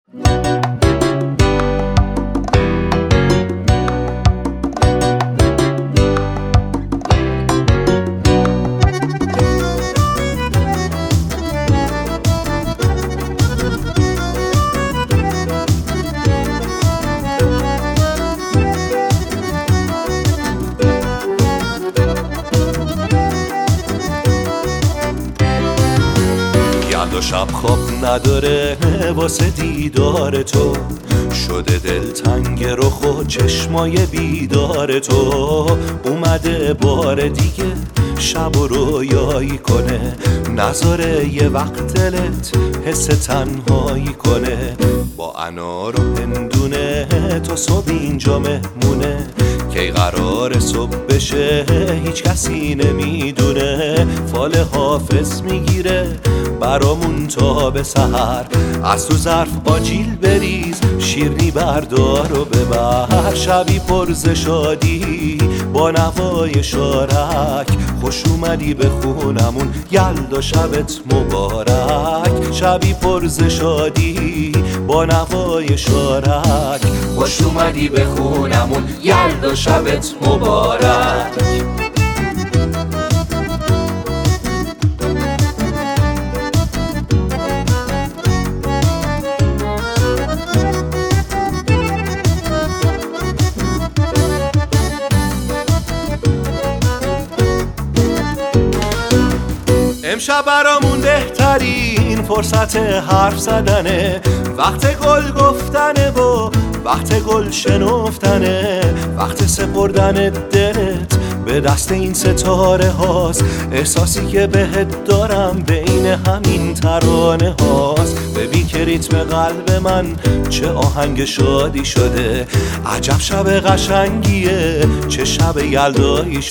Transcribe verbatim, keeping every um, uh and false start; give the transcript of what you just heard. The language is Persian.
گرد و شب خواب نداره واسه دیدار تو، شده دلتنگ رخ و چشمای بیدار تو. اومده بار دیگه شب و رویایی کنه، نذاره یه وقت دلت حس تنهایی کنه. با انار و هندونه تو صبح اینجا مهمونه، کی قرار صبح بشه هیچ کسی نمیدونه. فال حافظ میگیره برامون تا به سحر، از تو ظرف آجیل بریز شیرنی بردار و ببر. شبی پر ز شادی با نوای شارک، خوش اومدی به خونمون یلدا شبت مبارک. شبی پر ز شادی با نوای شارک، خوش اومدی به خونمون یلدا شبت مبارک. امشب برامون بهترین فرصت حرف زدنه، وقت گل گفتنه و وقت گل شنفتنه، وقت سپردن دلت به دست این ستاره هاست. احساسی که بهت دارم بین همین ترانه هاست. ببین که ریتم قلب من چه آهنگ شادی شده، عجب شب قشنگیه چه شب یلدایی